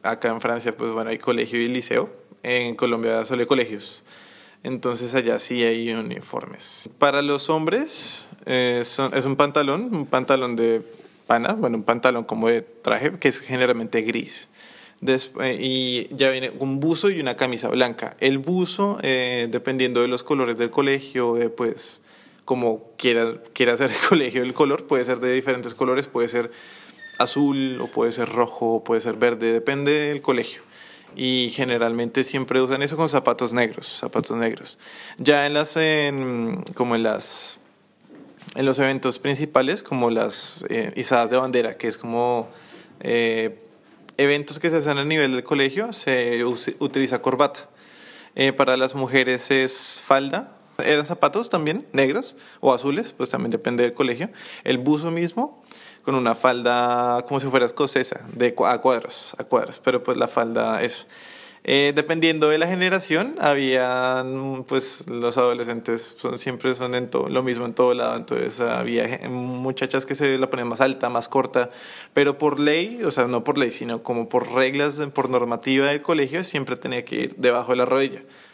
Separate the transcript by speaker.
Speaker 1: acá en Francia, pues bueno, hay colegio y liceo. En Colombia solo hay colegios. Entonces allá sí hay uniformes. Para los hombres es un pantalón de pana, bueno, un pantalón como de traje que es generalmente gris. Y ya viene un buzo y una camisa blanca. El buzo, dependiendo de los colores del colegio, pues como quiera hacer el colegio, el color puede ser de diferentes colores, puede ser azul o puede ser rojo o puede ser verde, depende del colegio. Y generalmente siempre usan eso con zapatos negros, zapatos negros. Ya como en los eventos principales, como las izadas de bandera, que es como eventos que se hacen a nivel del colegio, se utiliza corbata. Para las mujeres es falda. Eran zapatos también negros o azules, pues también depende del colegio. El buzo mismo con una falda como si fuera escocesa, a cuadros, pero pues la falda eso. Dependiendo de la generación, habían, pues los adolescentes siempre son lo mismo en todo lado, entonces había muchachas que se la ponían más alta, más corta, pero por ley, o sea, no por ley, sino como por reglas, por normativa del colegio, siempre tenía que ir debajo de la rodilla.